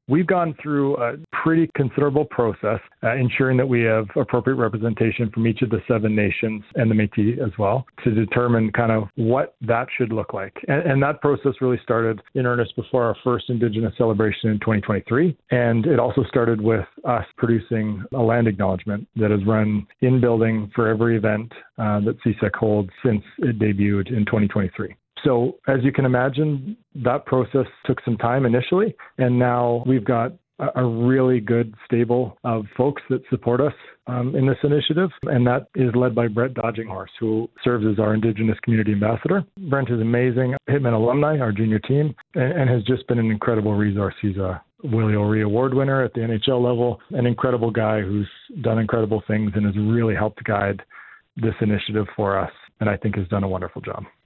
we've gone through a pretty considerable process, ensuring that we have appropriate representation from each of the 7 nations and the Métis as well, to determine kind of what that should look like. And that process really started in earnest before our first Indigenous celebration in 2023. And it also started with us producing a land acknowledgement that is run in building for every event that CSEC holds since it debuted in 2023. So as you can imagine, that process took some time initially, and now we've got a really good stable of folks that support us in this initiative, and that is led by Brett Dodginghorse, who serves as our Indigenous Community Ambassador. Brent is amazing, Hitman alumni, our junior team, and has just been an incredible resource. He's a Willie O'Ree Award winner at the NHL level, an incredible guy who's done incredible things and has really helped guide this initiative for us, and I think has done a wonderful job.